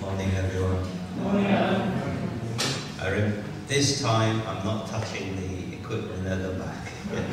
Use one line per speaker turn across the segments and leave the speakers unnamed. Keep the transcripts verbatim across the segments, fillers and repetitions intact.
Morning, everyone.
Morning.
I rem this time I'm not touching the equipment at the back.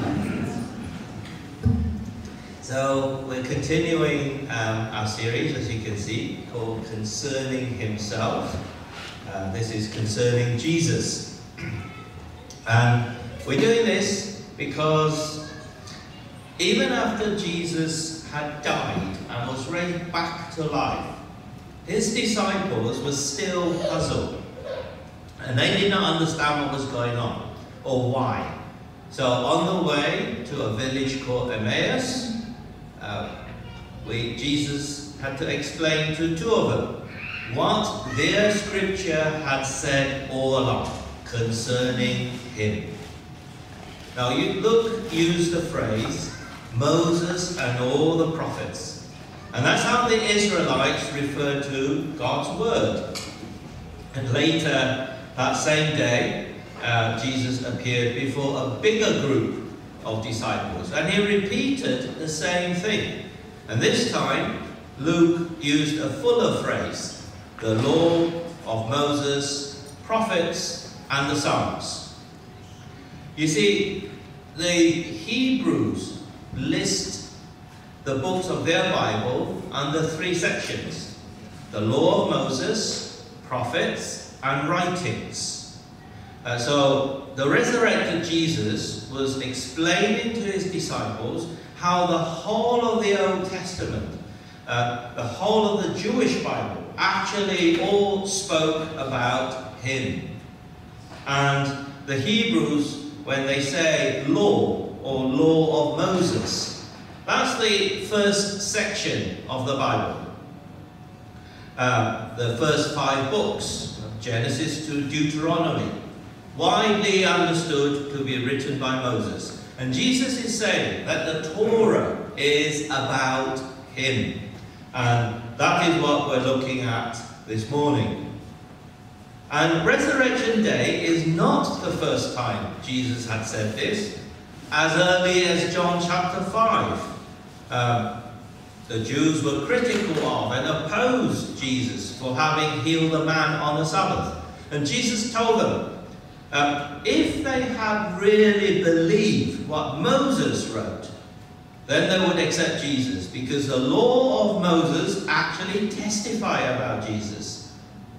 So we're continuing um, our series, as you can see, called Concerning Himself. Uh, this is concerning Jesus. And we're doing this because even after Jesus had died and was raised back to life, his disciples were still puzzled. And they did not understand what was going on or why. So on the way to a village called Emmaus, uh, we, Jesus had to explain to two of them what their scripture had said all along concerning him. Now, you Luke used the phrase Moses and all the prophets, and that's how the Israelites referred to God's word. And later that same day, uh, Jesus appeared before a bigger group of disciples, and he repeated the same thing. And this time, Luke used a fuller phrase: the law of Moses, prophets, and the Psalms. You see, the Hebrews list the books of their Bible under three sections: the law of Moses, prophets, and writings. Uh, so the resurrected Jesus was explaining to his disciples how the whole of the Old Testament, uh, the whole of the Jewish Bible, actually all spoke about him. And the Hebrews, when they say law or law of Moses, that's the first section of the Bible. Uh, the first five books, Genesis to Deuteronomy, widely understood to be written by Moses. And Jesus is saying that the Torah is about him. And that is what we're looking at this morning. And Resurrection Day is not the first time Jesus had said this. As early as John chapter five, um, the Jews were critical of and opposed Jesus for having healed a man on the Sabbath. And Jesus told them, um, if they had really believed what Moses wrote, then they would accept Jesus, because the law of Moses actually testify about Jesus.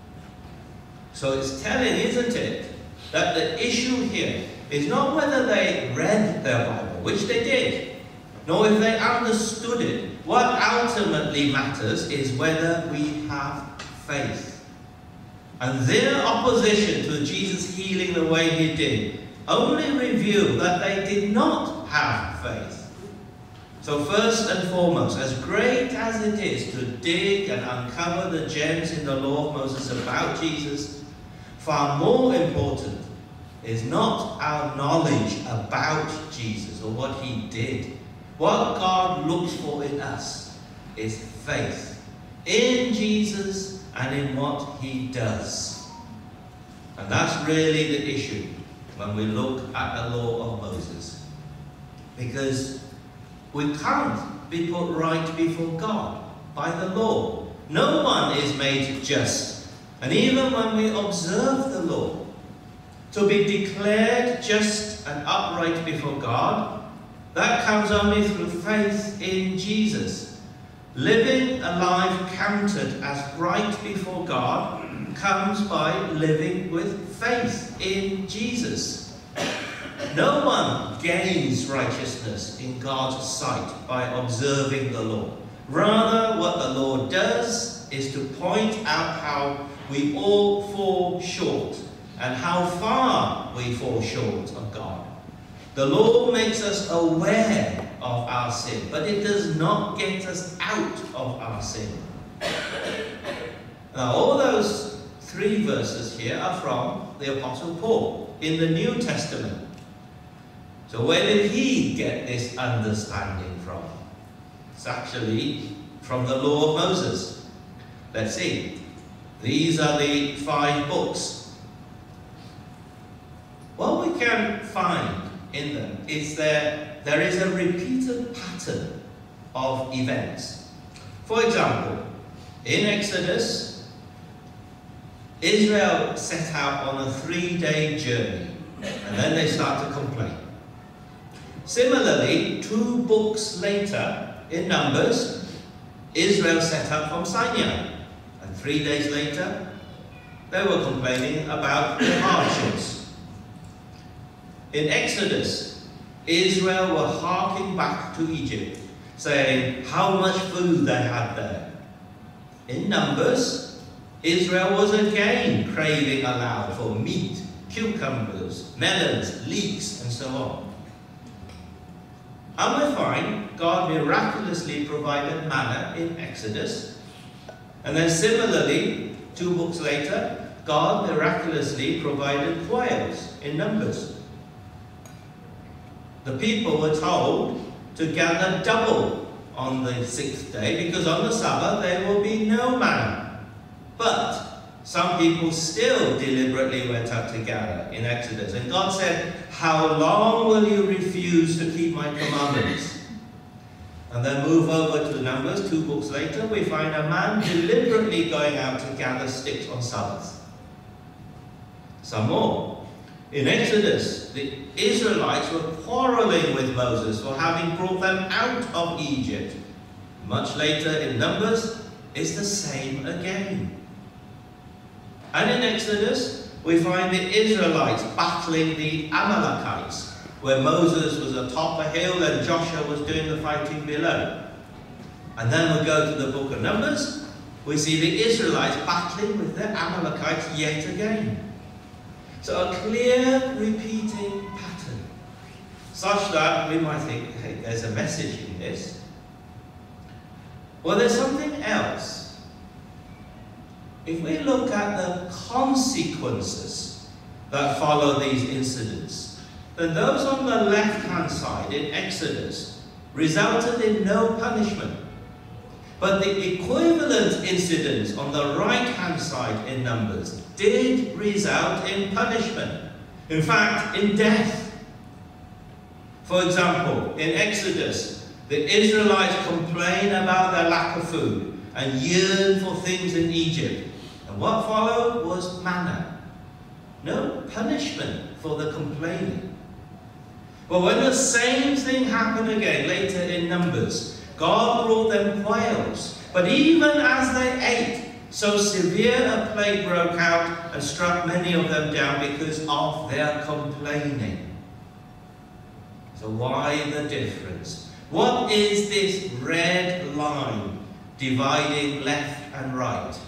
So it's telling, isn't it, that the issue here is not whether they read their Bible, which they did, nor if they understood it. What ultimately matters is whether we have faith. And their opposition to Jesus healing the way he did only revealed that they did not have faith. So first and foremost, as great as it is to dig and uncover the gems in the law of Moses about Jesus, far more important is not our knowledge about Jesus or what he did. What God looks for in us is faith in Jesus and in what he does. And that's really the issue when we look at the law of Moses. Because we can't be put right before God by the law. No one is made just. And even when we observe the law, to be declared just and upright before God, that comes only through faith in Jesus. Living a life counted as right before God comes by living with faith in Jesus. No one gains righteousness in God's sight by observing the law. Rather, what the law does is to point out how we all fall short and how far we fall short of God. The law makes us aware of our sin, but it does not get us out of our sin. Now, all those three verses here are from the Apostle Paul in the New Testament. So where did he get this understanding from? It's actually from the law of Moses. Let's see. These are the five books. What we can find in them is that there is a repeated pattern of events. For example, in Exodus, Israel set out on a three-day journey, and then they start to complain. Similarly, two books later, in Numbers, Israel set out from Sinai, and three days later, they were complaining about the hardships. In Exodus, Israel were harking back to Egypt, saying how much food they had there. In Numbers, Israel was again craving aloud for meat, cucumbers, melons, leeks, and so on. And we find God miraculously provided manna in Exodus. And then similarly, two books later, God miraculously provided quails in Numbers. The people were told to gather double on the sixth day, because on the Sabbath there will be no manna. But some people still deliberately went out to gather in Exodus. And God said, how long will you refuse to keep my commandments? And then move over to Numbers, two books later, we find a man deliberately going out to gather sticks on Sabbath. Some more. In Exodus, the Israelites were quarreling with Moses for having brought them out of Egypt. Much later in Numbers, it's the same again. And in Exodus, we find the Israelites battling the Amalekites, where Moses was atop a hill and Joshua was doing the fighting below. And then we go to the book of Numbers, we see the Israelites battling with the Amalekites yet again. So a clear repeating pattern, such that we might think, hey, there's a message in this. Well, there's something else. If we look at the consequences that follow these incidents, then those on the left-hand side in Exodus resulted in no punishment. But the equivalent incidents on the right-hand side in Numbers did result in punishment. In fact, in death. For example, in Exodus, the Israelites complain about their lack of food and yearn for things in Egypt. And what followed was manna. No punishment for the complaining. But when the same thing happened again later in Numbers, God brought them quails. But even as they ate, so severe a plague broke out and struck many of them down because of their complaining. So why the difference? What is this red line dividing left and right?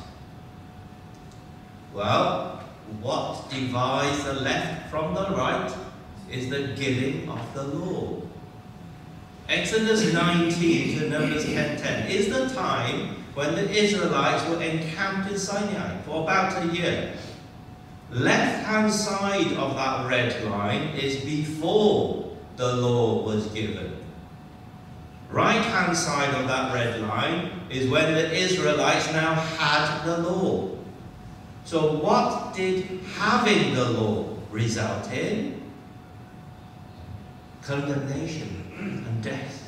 Well, what divides the left from the right is the giving of the law. Exodus nineteen to Numbers ten ten is the time when the Israelites were encamped in Sinai for about a year. Left-hand side of that red line is before the law was given. Right-hand side of that red line is when the Israelites now had the law. So what did having the law result in? Condemnation and death.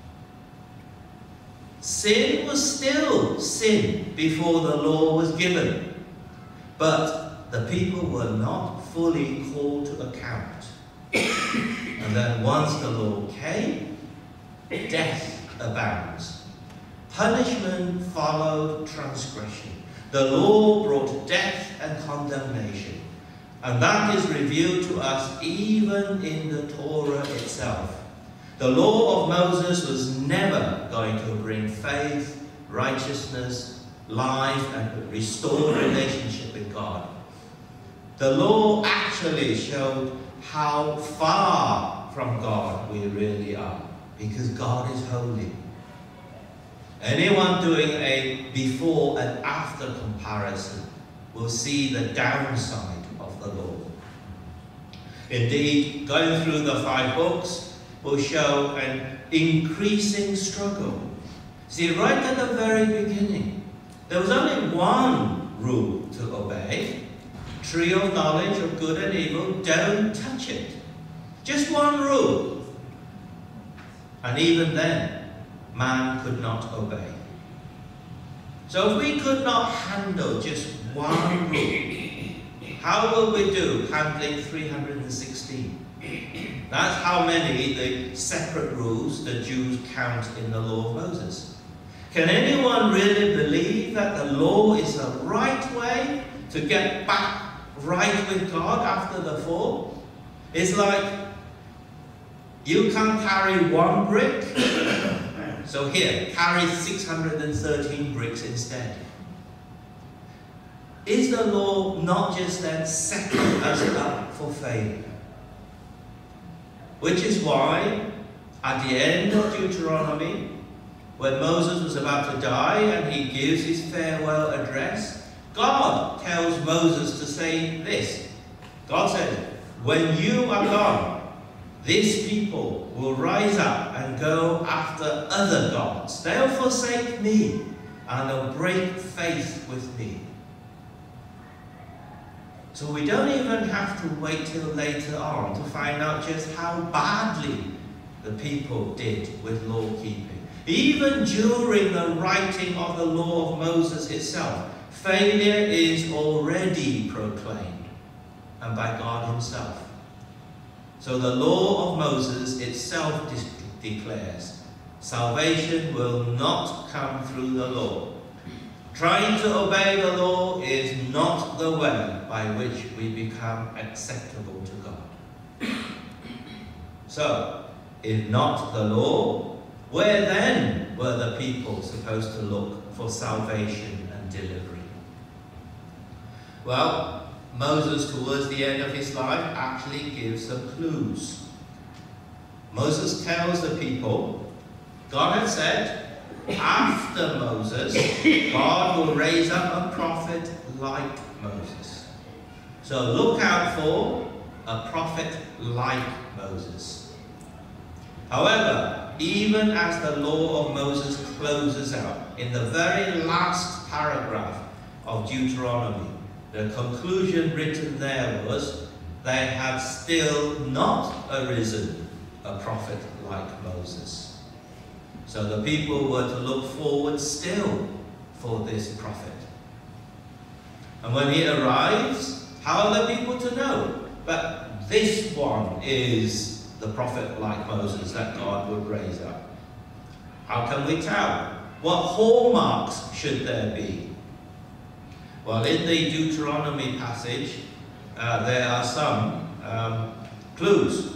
Sin was still sin before the law was given, but the people were not fully called to account. And then once the law came, death abounds. Punishment followed transgression. The law brought death and condemnation. And that is revealed to us even in the Torah itself. The law of Moses was never going to bring faith, righteousness, life, and restore relationship with God. The law actually showed how far from God we really are, because God is holy. Anyone doing a before and after comparison will see the downside of the law. Indeed, going through the five books will show an increasing struggle. See, right at the very beginning, there was only one rule to obey. Tree of knowledge of good and evil, don't touch it. Just one rule. And even then, man could not obey. So if we could not handle just one rule, how will we do handling three hundred sixteen? That's how many the separate rules the Jews count in the law of Moses. Can anyone really believe that the law is the right way to get back right with God after the fall? It's like you can't carry one brick, so here, carry six hundred thirteen bricks instead. Is the law not just then setting us up for failure? Which is why, at the end of Deuteronomy, when Moses was about to die and he gives his farewell address, God tells Moses to say this. God says, when you are gone, this people will rise up and go after other gods. They'll forsake me and they'll break faith with me. So we don't even have to wait till later on to find out just how badly the people did with law keeping. Even during the writing of the law of Moses itself, failure is already proclaimed, and by God himself. So the law of Moses itself de- declares, salvation will not come through the law. Trying to obey the law is not the way by which we become acceptable to God. So, if not the law, where then were the people supposed to look for salvation and delivery? Well, Moses, towards the end of his life, actually gives some clues. Moses tells the people, God had said, after Moses, God will raise up a prophet like Moses. So look out for a prophet like Moses. However, even as the law of Moses closes out, in the very last paragraph of Deuteronomy, the conclusion written there was, there had still not arisen a prophet like Moses. So the people were to look forward still for this prophet. And when he arrives, how are the people to know? But this one is the prophet like Moses that God would raise up. How can we tell? What hallmarks should there be? Well, in the Deuteronomy passage, uh, there are some um, clues.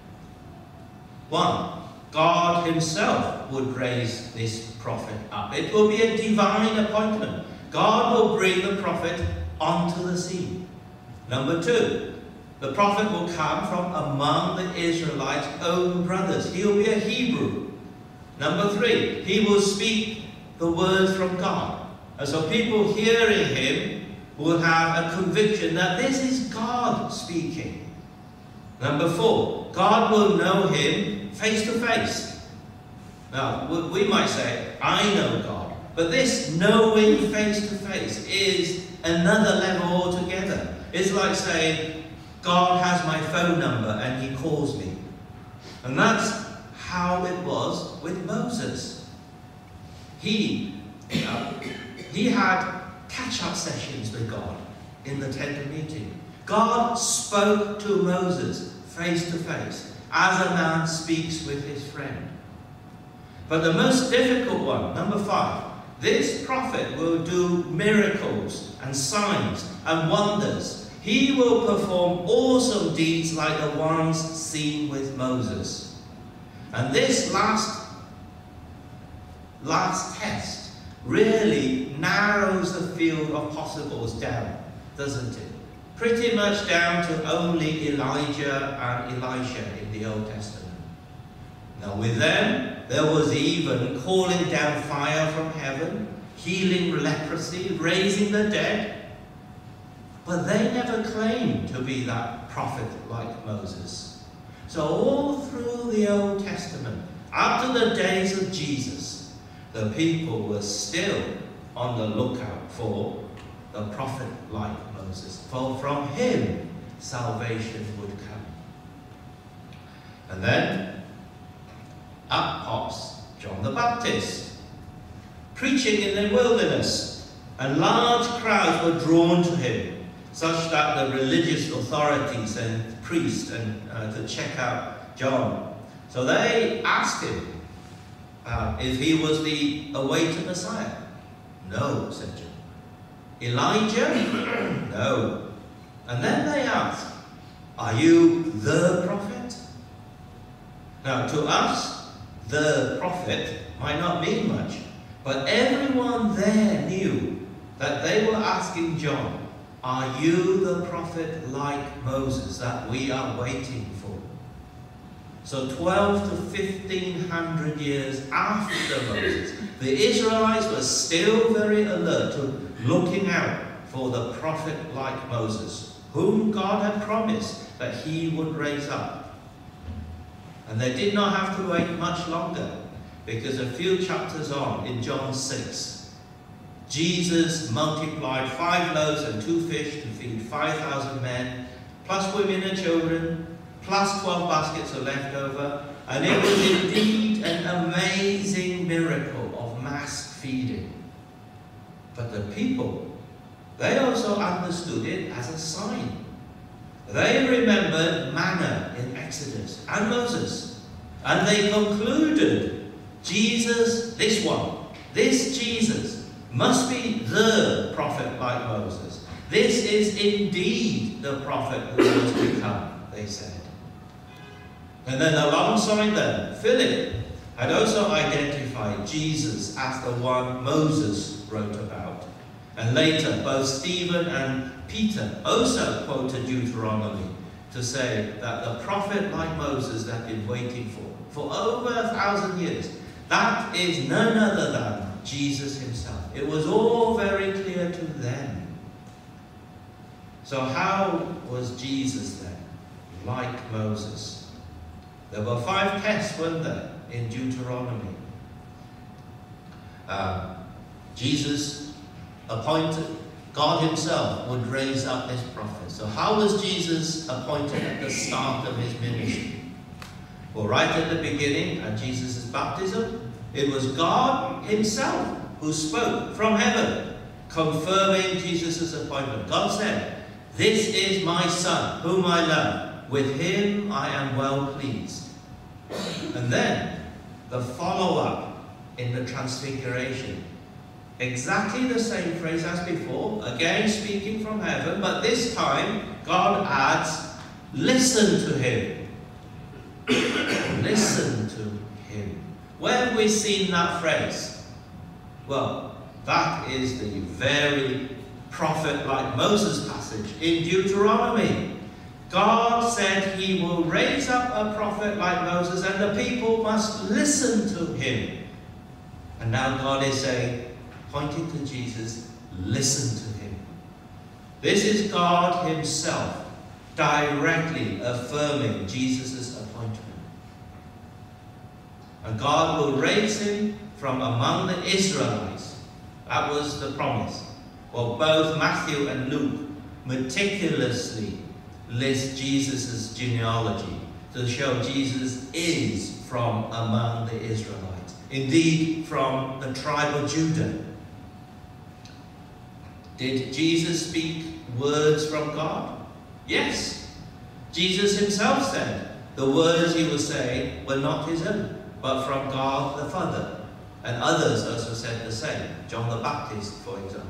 One, God himself would raise this prophet up. It will be a divine appointment. God will bring the prophet onto the scene. Number two, the prophet will come from among the Israelites' own brothers. He will be a Hebrew. Number three, he will speak the words from God. And so people hearing him will have a conviction that this is God speaking. Number four, God will know him face to face. Now, we might say, I know God. But this knowing face to face is another level altogether. It's like saying, God has my phone number and he calls me. And that's how it was with Moses. He, you know, he had catch-up sessions with God in the tent of meeting. God spoke to Moses face to face, as a man speaks with his friend. But the most difficult one, number five, this prophet will do miracles and signs and wonders. He will perform awesome deeds like the ones seen with Moses. And this last, last test really narrows the field of possibles down, doesn't it? Pretty much down to only Elijah and Elisha in the Old Testament. Now with them, there was even calling down fire from heaven, healing leprosy, raising the dead. But they never claimed to be that prophet like Moses. So all through the Old Testament, up to the days of Jesus, the people were still on the lookout for the prophet like Moses. For from him, salvation would come. And then, up pops John the Baptist, preaching in the wilderness, and large crowds were drawn to him. such that the religious authorities and priests and uh, to check out John. So they asked him uh, if he was the awaited Messiah. No, said John. Elijah? No. And then they asked, are you the prophet? Now, to us, the prophet might not mean much, but everyone there knew that they were asking John, are you the prophet like Moses that we are waiting for? So twelve to fifteen hundred years after Moses, the Israelites were still very alert to looking out for the prophet like Moses, whom God had promised that he would raise up. And they did not have to wait much longer, because a few chapters on, in John six, Jesus multiplied five loaves and two fish to feed five thousand men, plus women and children, plus twelve baskets of leftover, and it was indeed an amazing miracle of mass feeding. But the people, they also understood it as a sign. They remembered manna in Exodus and Moses, and they concluded, Jesus, this one, this Jesus, must be the prophet like Moses. This is indeed the prophet who was to come, they said. And then alongside them, Philip had also identified Jesus as the one Moses wrote about. And later, both Stephen and Peter also quoted Deuteronomy to say that the prophet like Moses they've been waiting for, for over a thousand years, that is none other than Jesus himself. It was all very clear to them. So how was Jesus then like Moses? There were five tests, weren't there, in Deuteronomy. Uh, Jesus appointed, God himself would raise up his prophet. So how was Jesus appointed at the start of his ministry? Well, right at the beginning, at Jesus' baptism, it was God himself who spoke from heaven, confirming Jesus' appointment. God said, this is my son, whom I love. With him I am well pleased. And then, the follow-up in the Transfiguration. Exactly the same phrase as before, again speaking from heaven, but this time God adds, listen to him. Listen to him. Where have we seen that phrase? Well, that is the very prophet-like Moses passage in Deuteronomy. God said he will raise up a prophet like Moses and the people must listen to him. And now God is saying, pointing to Jesus, listen to him. This is God himself directly affirming Jesus' appointment. And God will raise him from among the Israelites. That was the promise. Well, both Matthew and Luke meticulously list Jesus' genealogy to show Jesus is from among the Israelites. Indeed, from the tribe of Judah. Did Jesus speak words from God? Yes. Jesus himself said the words he was saying were not his own, but from God the Father. And others also said the same. John the Baptist, for example.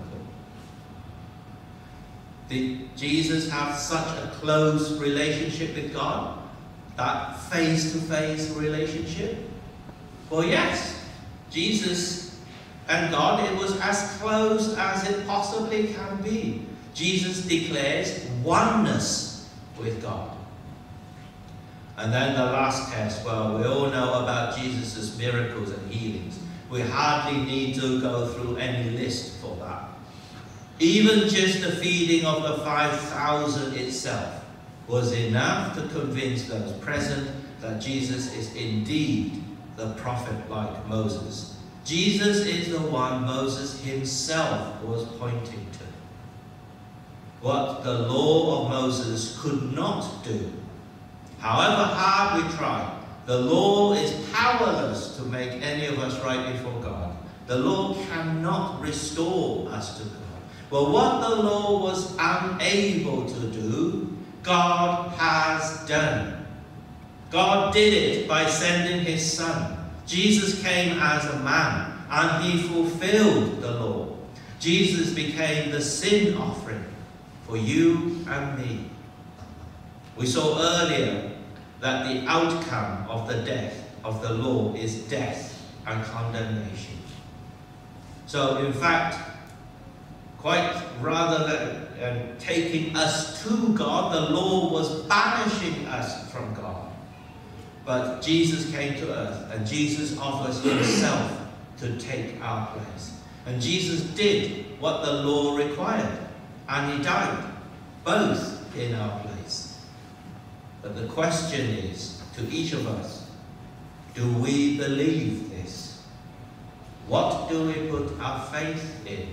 Did Jesus have such a close relationship with God? That face-to-face relationship? Well, yes. Jesus and God, it was as close as it possibly can be. Jesus declares oneness with God. And then the last test, well, we all know about Jesus' miracles and healings. We hardly need to go through any list for that. Even just the feeding of the five thousand itself was enough to convince those present that Jesus is indeed the prophet like Moses. Jesus is the one Moses himself was pointing to. What the law of Moses could not do. However hard we try, the law is powerless to make any of us right before God. The law cannot restore us to God. Well, what the law was unable to do, God has done. God did it by sending his Son. Jesus came as a man, and he fulfilled the law. Jesus became the sin offering for you and me. We saw earlier that the outcome of the death of the law is death and condemnation. So, in fact, quite rather than uh, taking us to God, the law was banishing us from God. But Jesus came to earth, and Jesus offers himself to take our place. And Jesus did what the law required, and he died, both in our place. But the question is, to each of us, do we believe this? What do we put our faith in?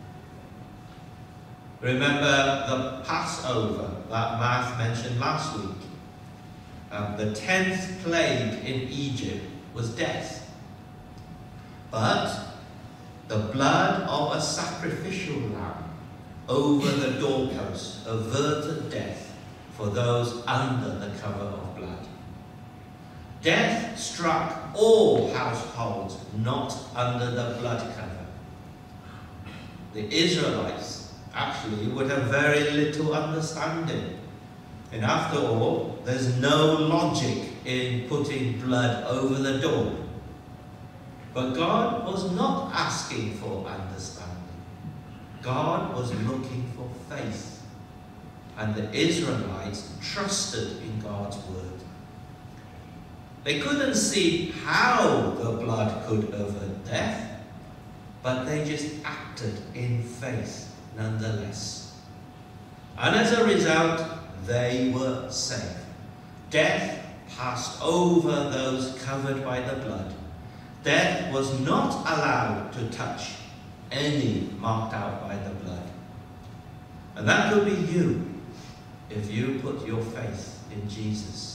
Remember the Passover that Matt mentioned last week. Um, the tenth plague in Egypt was death. But the blood of a sacrificial lamb over the doorpost averted death for those under the cover of blood. Death struck all households not under the blood cover. The Israelites actually would have very little understanding. And after all, there's no logic in putting blood over the door. But God was not asking for understanding. God was looking for faith. And the Israelites trusted in God's word. They couldn't see how the blood could avert death, but they just acted in faith nonetheless. And as a result, they were saved. Death passed over those covered by the blood. Death was not allowed to touch any marked out by the blood. And that could be you if you put your faith in Jesus.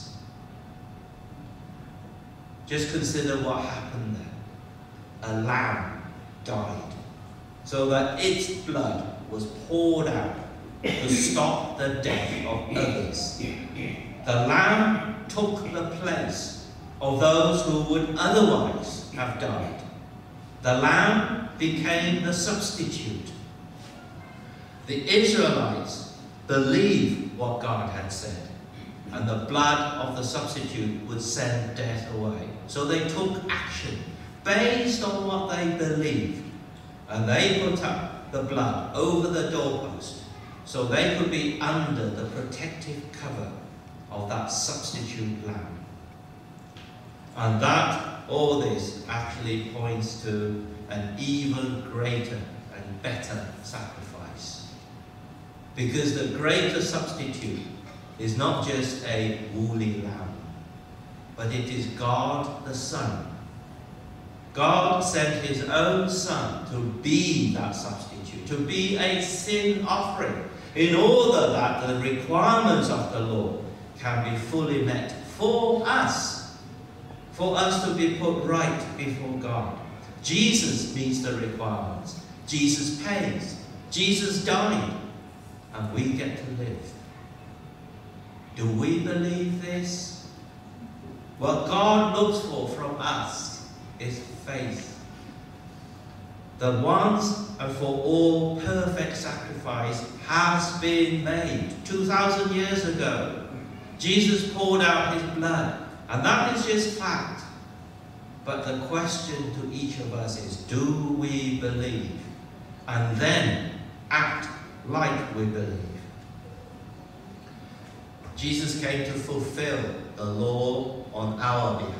Just consider what happened there. A lamb died so that its blood was poured out to stop the death of others. The lamb took the place of those who would otherwise have died. The lamb became the substitute. The Israelites believed what God had said, and the blood of the substitute would send death away. So they took action based on what they believed, and they put up the blood over the doorpost so they could be under the protective cover of that substitute lamb. And that, all this, actually points to an even greater and better sacrifice. Because the greater substitute is not just a woolly lamb, but it is God the Son. God sent his own Son to be that substitute, to be a sin offering, in order that the requirements of the law can be fully met for us, for us to be put right before God. Jesus meets the requirements. Jesus pays. Jesus died, and we get to live. Do we believe this? What God looks for from us is faith. The once and for all perfect sacrifice has been made two thousand years ago. Jesus poured out his blood, and that is just fact. But the question to each of us is, do we believe? And then act like we believe. Jesus came to fulfill the law on our behalf.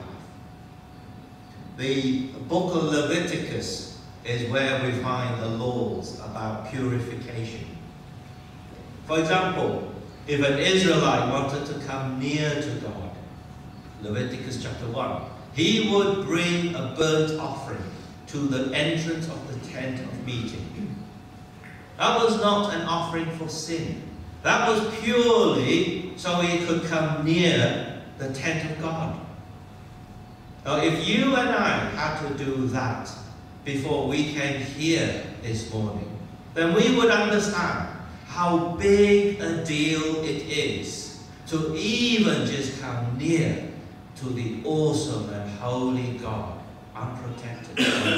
The book of Leviticus is where we find the laws about purification. For example, if an Israelite wanted to come near to God, Leviticus chapter one, he would bring a burnt offering to the entrance of the tent of meeting. That was not an offering for sin. That was purely so he could come near the tent of God. Now, if you and I had to do that before we came here this morning, then we would understand how big a deal it is to even just come near to the awesome and holy God, unprotected.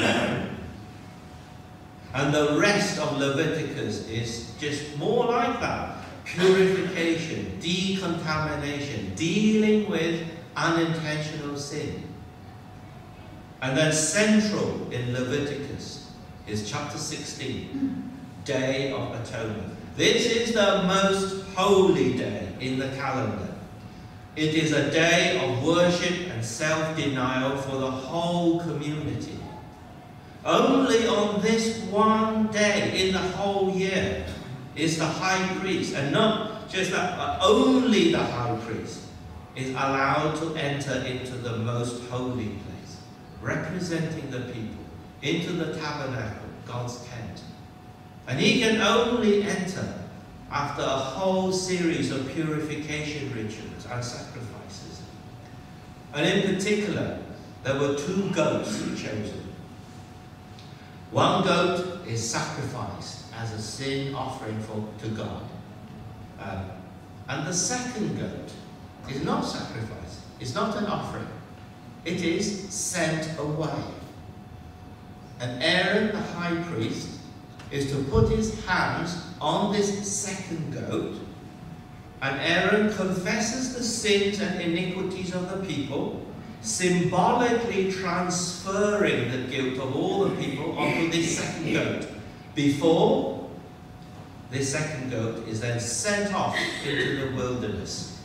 And the rest of Leviticus is just more like that. Purification, decontamination, dealing with unintentional sin. And then central in Leviticus is chapter sixteen, Day of Atonement. This is the most holy day in the calendar. It is a day of worship and self-denial for the whole community. Only on this one day in the whole year is the high priest, and not just that, but only the high priest is allowed to enter into the most holy place, representing the people, into the tabernacle, God's tent. And he can only enter after a whole series of purification rituals and sacrifices. And in particular, there were two goats chosen. One goat is sacrificed as a sin offering for, to God. Um, and the second goat is not sacrificed. It's not an offering. It is sent away. And Aaron, the high priest, is to put his hands on this second goat, and Aaron confesses the sins and iniquities of the people, symbolically transferring the guilt of all the people onto this second goat, before this second goat is then sent off into the wilderness.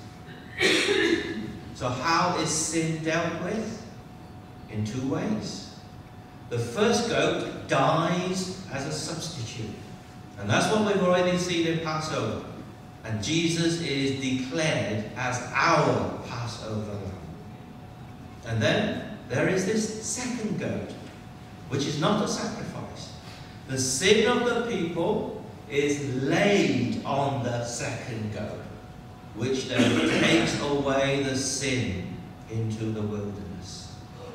So how is sin dealt with? In two ways. The first goat dies as a substitute. And that's what we've already seen in Passover. And Jesus is declared as our Passover lamb. And then there is this second goat, which is not a sacrifice. The sin of the people is laid on the second goat, which then takes away the sin into the wilderness.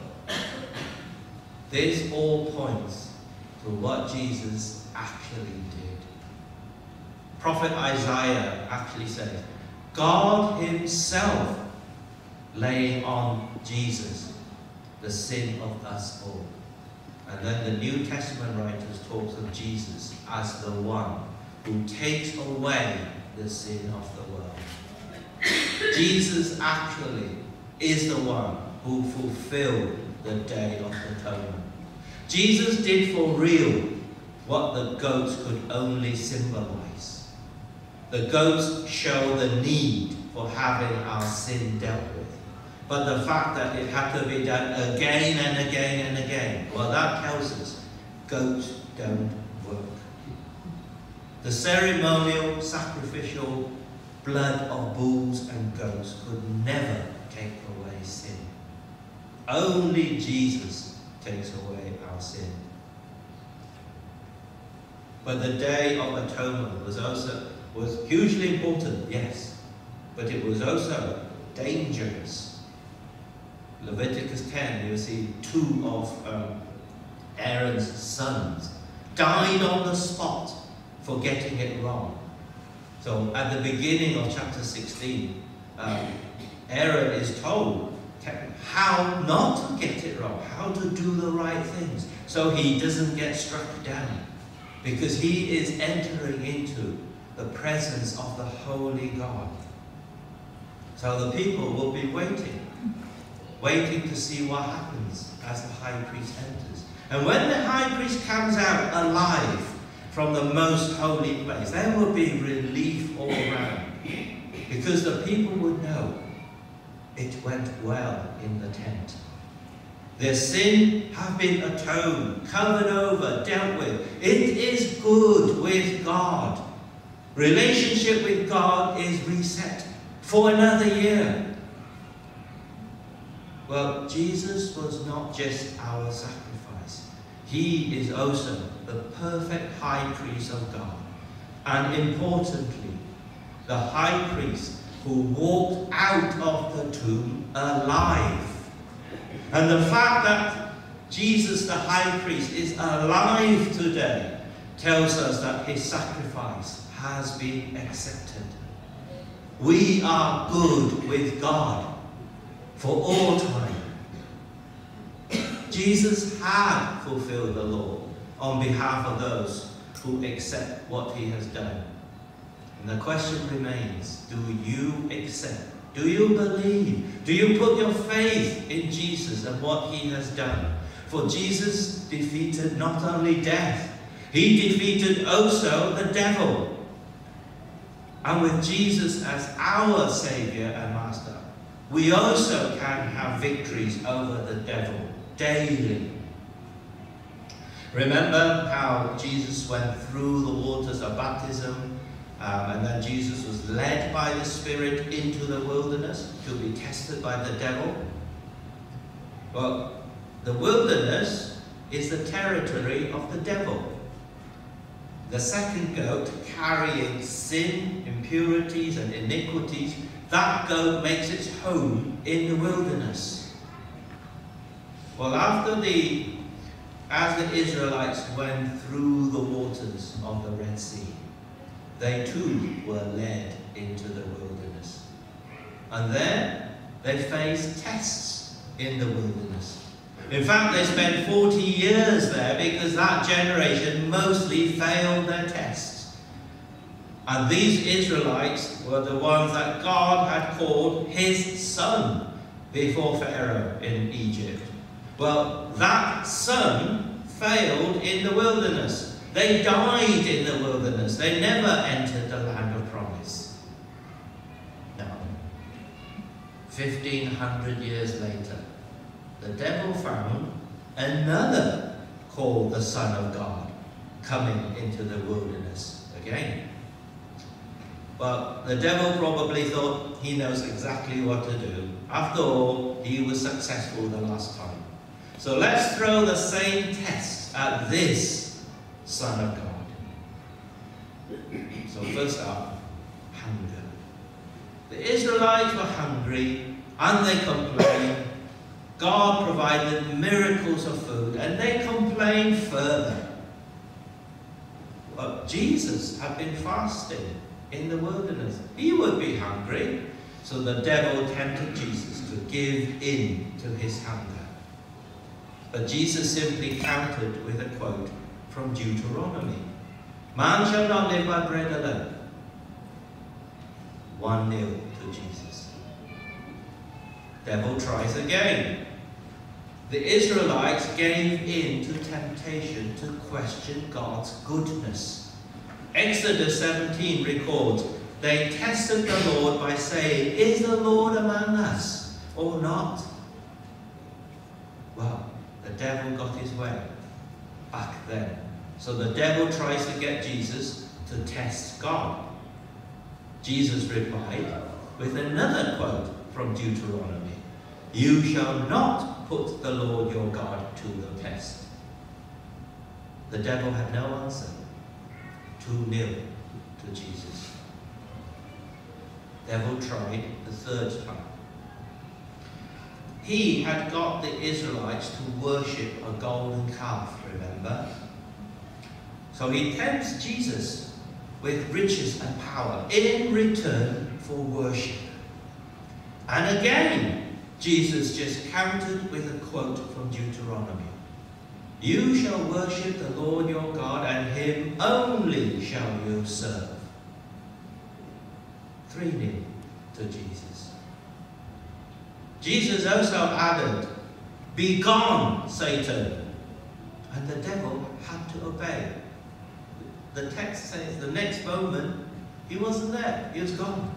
This all points to what Jesus actually did. Prophet Isaiah actually says, God himself laying on Jesus the sin of us all. And then the New Testament writers talk of Jesus as the one who takes away the sin of the world. Jesus actually is the one who fulfilled the Day of Atonement. Jesus did for real what the goats could only symbolize. The goats show the need for having our sin dealt with. But the fact that it had to be done again and again and again, well, that tells us goats don't work. The ceremonial, sacrificial blood of bulls and goats could never take away sin. Only Jesus takes away our sin. But the Day of Atonement was also was hugely important, yes, but it was also dangerous. Leviticus ten, you see two of um, Aaron's sons died on the spot for getting it wrong. So at the beginning of chapter sixteen, um, Aaron is told how not to get it wrong, how to do the right things, so he doesn't get struck down, because he is entering into the presence of the holy God. So the people will be waiting, waiting to see what happens as the high priest enters. And when the high priest comes out alive from the most holy place, there will be relief all around, because the people would know it went well in the tent. Their sin have been atoned, covered over, dealt with. It is good with God. Relationship with God is reset for another year. Well, Jesus was not just our sacrifice. He is also the perfect high priest of God. And importantly, the high priest who walked out of the tomb alive. And the fact that Jesus, the high priest, is alive today tells us that his sacrifice has been accepted. We are good with God for all time. Jesus had fulfilled the law on behalf of those who accept what he has done. And the question remains, do you accept? Do you believe? Do you put your faith in Jesus and what he has done? For Jesus defeated not only death, he defeated also the devil. And with Jesus as our Saviour and Master, we also can have victories over the devil daily. Remember how Jesus went through the waters of baptism, um, and then Jesus was led by the Spirit into the wilderness to be tested by the devil? Well, the wilderness is the territory of the devil. The second goat carrying sin, impurities and iniquities, that goat makes its home in the wilderness. Well, after the, as the Israelites went through the waters of the Red Sea, they too were led into the wilderness. And there they faced tests in the wilderness. In fact, they spent forty years there because that generation mostly failed their tests. And these Israelites were the ones that God had called his son before Pharaoh in Egypt. Well, that son failed in the wilderness. They died in the wilderness. They never entered the land of promise. Now, fifteen hundred years later, the devil found another called the Son of God coming into the wilderness again. But the devil probably thought he knows exactly what to do. After all, he was successful the last time. So let's throw the same test at this Son of God. So first up, hunger. The Israelites were hungry and they complained. God provided miracles of food and they complained further. But Jesus had been fasting in the wilderness. He would be hungry. So the devil tempted Jesus to give in to his hunger. But Jesus simply countered with a quote from Deuteronomy. Man shall not live by bread alone. One nil to Jesus. Devil tries again. The Israelites gave in to temptation to question God's goodness. Exodus seventeen records, they tested the Lord by saying, is the Lord among us or not? Well, the devil got his way back then. So the devil tries to get Jesus to test God. Jesus replied with another quote from Deuteronomy. You shall not put the Lord your God to the test. The devil had no answer. two nil to Jesus. Devil tried the third time. He had got the Israelites to worship a golden calf, remember? So he tempts Jesus with riches and power in return for worship. And again, Jesus just countered with a quote from Deuteronomy. You shall worship the Lord your God, and him only shall you serve. three nil to Jesus. Jesus also added, begone, Satan. And the devil had to obey. The text says the next moment, he wasn't there. He was gone.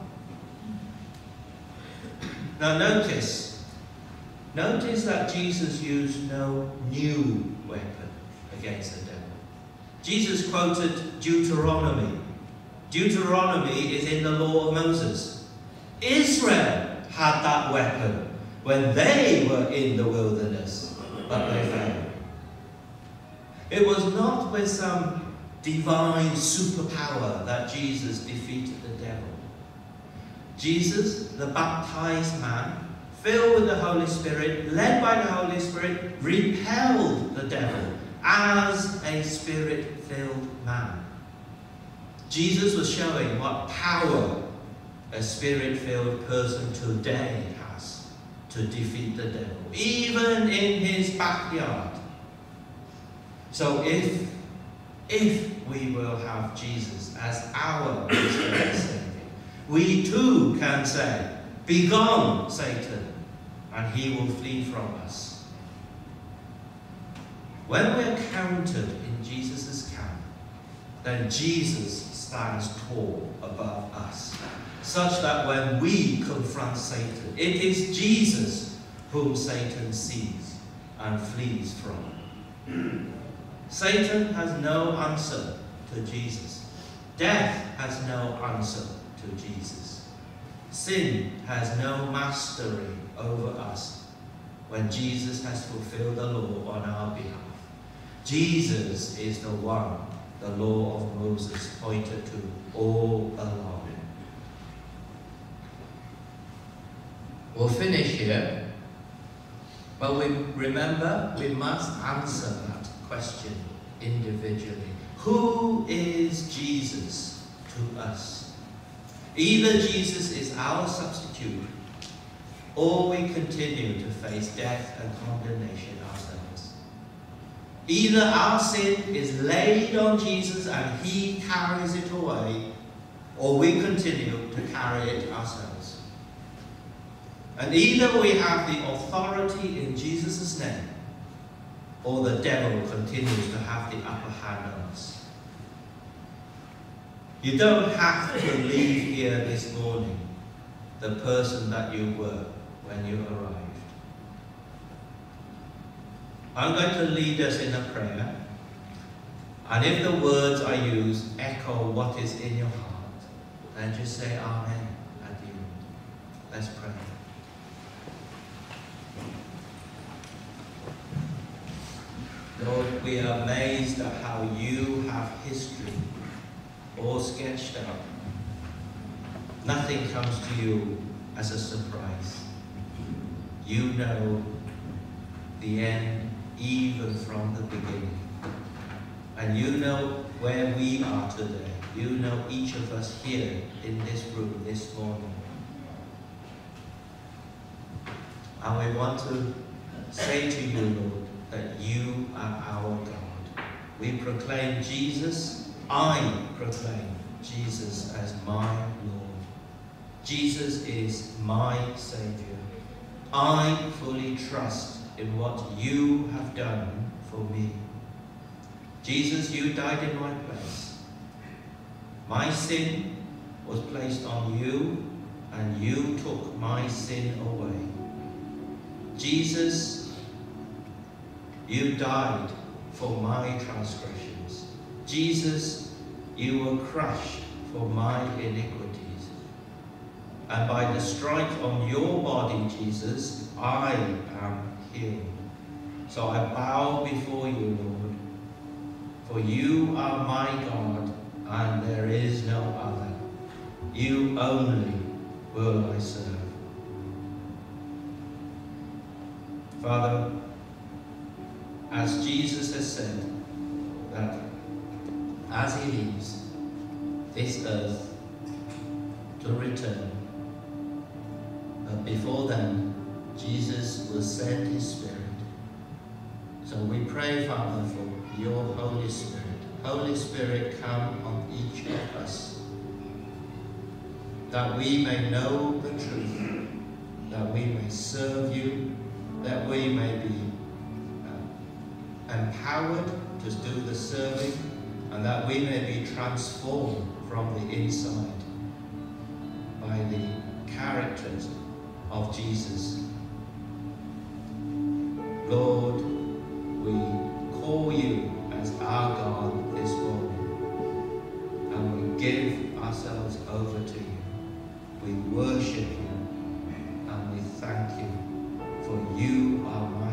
Now notice, notice that Jesus used no new weapon against the devil. Jesus quoted Deuteronomy. Deuteronomy is in the law of Moses. Israel had that weapon when they were in the wilderness, but they failed. It was not with some divine superpower that Jesus defeated the devil. Jesus, the baptized man, filled with the Holy Spirit, led by the Holy Spirit, repelled the devil as a Spirit-filled man. Jesus was showing what power a Spirit-filled person today has to defeat the devil, even in his backyard. So if, if we will have Jesus as our personal Saviour, we too can say, "Begone, Satan," and he will flee from us. When we're counted in Jesus' camp, then Jesus stands tall above us, such that when we confront Satan, it is Jesus whom Satan sees and flees from. Satan has no answer to Jesus. Death has no answer to Jesus. Sin has no mastery over us when Jesus has fulfilled the law on our behalf. Jesus is the one the law of Moses pointed to all along. We'll finish here, but we remember we must answer that question individually. Who is Jesus to us? Either Jesus is our substitute, or we continue to face death and condemnation ourselves. Either our sin is laid on Jesus and he carries it away, or we continue to carry it ourselves. And either we have the authority in Jesus' name, or the devil continues to have the upper hand on us. You don't have to leave here this morning the person that you were when you arrived. I'm going to lead us in a prayer, and if the words I use echo what is in your heart, then just say Amen at the end. Let's pray. Lord, we are amazed at how you have history all sketched out. Nothing comes to you as a surprise. You know the end even from the beginning. And you know where we are today. You know each of us here in this room this morning. And we want to say to you, Lord, that you are our God. We proclaim Jesus. I proclaim Jesus as my Lord. Jesus is my Saviour. I fully trust in what you have done for me. Jesus, you died in my place. My sin was placed on you, and you took my sin away. Jesus, you died for my transgressions. Jesus, you were crushed for my iniquities. And by the stripe on your body, Jesus, I am healed. So I bow before you, Lord, for you are my God, and there is no other. You only will I serve. Father, as Jesus has said, that as he leaves this earth to return, but before then, Jesus will send his Spirit. So we pray, Father, for your Holy Spirit. Holy Spirit, come on each of us, that we may know the truth, that we may serve you, that we may be uh, empowered to do the serving, and that we may be transformed from the inside by the characters of Jesus. Lord, we call you as our God this morning, and we give ourselves over to you. We worship you, and we thank you, for you are my